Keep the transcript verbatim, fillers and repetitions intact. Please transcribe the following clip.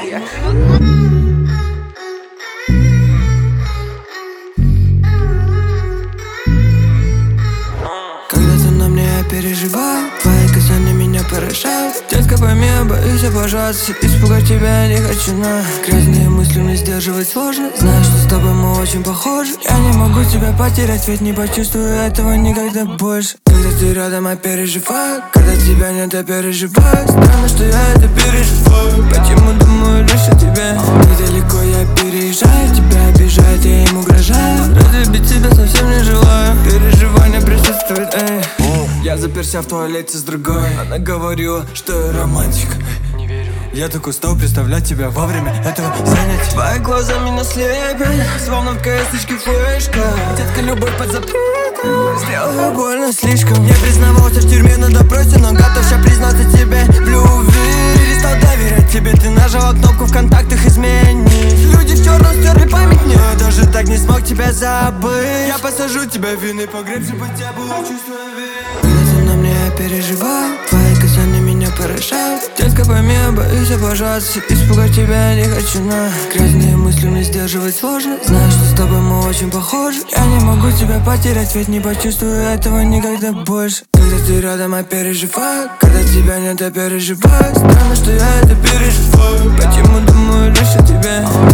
Когда ты на мне, я переживаю. Твои касания меня поражают. Детка, пойми, я боюсь обожаться. Испугать тебя я не хочу, но грязные мысли мне сдерживать сложно. Знаю, что с тобой мы очень похожи. Я не могу тебя потерять, ведь не почувствую этого никогда больше. Когда ты рядом, я переживаю. Когда тебя нет, я переживаю. Странно, что я это переживаю. Почему думаю лишь о тебе? Недалеко я переезжаю, тебя обижает, я им угрожаю. Разлюбить тебя совсем не желаю. Переживания присутствуют, эй. Я заперся в туалете с другой. Она говорила, что я романтик. Не верю. Я так устал представлять тебя во время этого занятия. Твои глаза меня слепят, словно в КС-очке флешка. Детка, любовь под запретом. Сделала больно слишком. Я признавался в тюрьме на допросе, но готов сейчас признаться тебе в любви. Перестал доверять тебе, ты нажала кнопку в контактах изменить. Люди в черном стерли память мне, я даже так не смог тебя забыть. Я посажу тебя в винный погреб, чтобы тебя было чувство вины. Когда ты на мне, я переживаю. Твои касания меня поражают. Детка, пойми, я боюсь обожаться. Испугать тебя я не хочу, но грязные мысли мне сдерживать сложно. Знаю, что с тобой мы очень похожи. Я не могу тебя потерять, ведь не почувствую этого никогда больше. Когда ты рядом, я переживаю. Когда тебя нет, я переживаю. Странно, что я это переживаю. Почему думаю лишь о тебе?